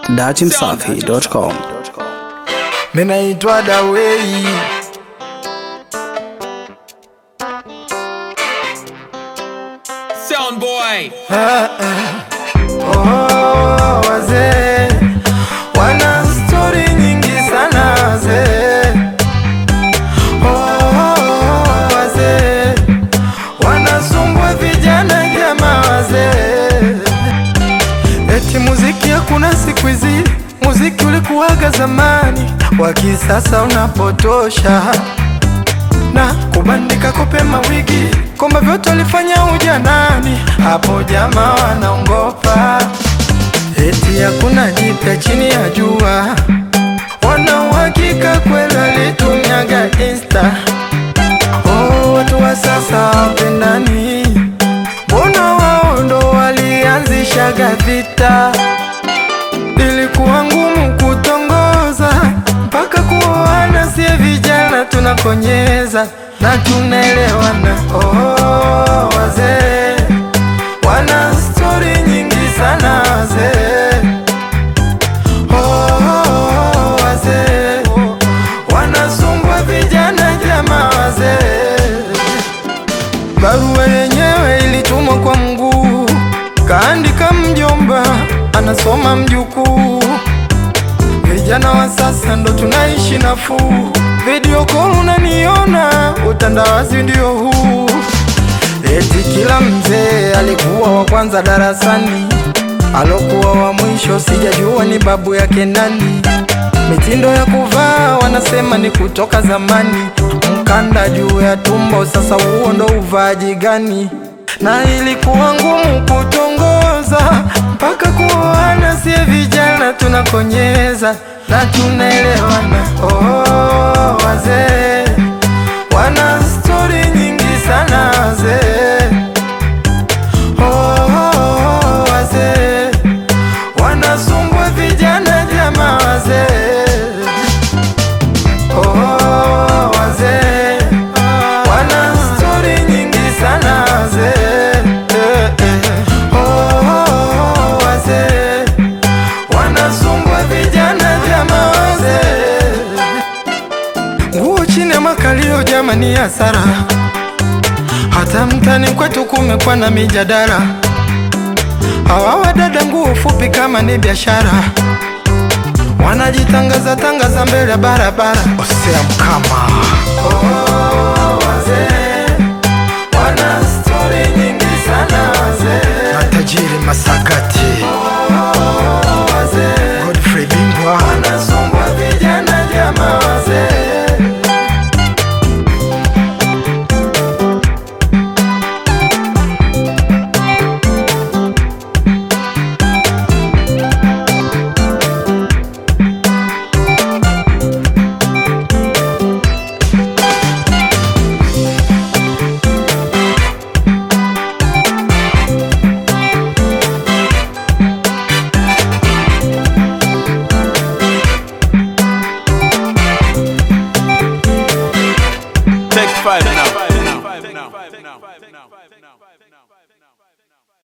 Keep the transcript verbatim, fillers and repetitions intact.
datimsafi dot com. Mimi naitwa Dawei. Sound boy. Ah, ah. Oh, wazee wana story nyingi sana wazee. Oh, wazee wanasumbua vijana jamaa wazee. Eti muziki hakuna siku hizi, muziki ulikuwaga zamani, wa kisasa unapotosha na kubandika kope mawigi, komba vyote walifanya ujanani, hapo jamaa wanaongopa. Eti hakuna jipya chini ya jua, wana uhakika kweli walitumiaga Insta. Oh, watu wa sasa wapendani, mbona wao ndo walianzishaga vita. Ilikuwa ngumu kutongoza, mpaka kuoana sie vijana tunakonyeza na tunaelewana. Oh, wazee wana story nyingi sana wazee. Oh, wazee wanasumbua vijana jamaa wazee. Barua yenyewe ilitumwa kwa mguu, kaandika mjomba, anasoma mjukuu. Vijana wa sasa ndo tunaishi nafuu, video call unaniona, utandawazi ndio huu. Eti kila mzee alikuwa wa kwanza darasani, alokuwa wa mwisho sijajua ni babu yake nani. Mitindo ya kuvaa wanasema ni kutoka zamani, mkanda juu ya tumbo, sasa huo ndo uvaji gani? Na ilikuwa ngumu kutongoza, mpaka kuoana sie vijana tunakonyeza na tunaelewana. Oh, wazee wana story nyingi sana wazee. Oh, wazee wanasumbua vijana jamaa wazee. Oh, wazee wana story nyingi sana wazee. Oh, wazee wanasumbua vijana jamaa wazee. Nguo chini ya makalio jamani hasara, hata mtani kwetu kumekuwa na mijadala. Hawa wadada nguo fupi kama ni biashara, wanajitangaza tangaza mbele ya barabara. Osea mkama. Oh, wazee wana story nyingi sana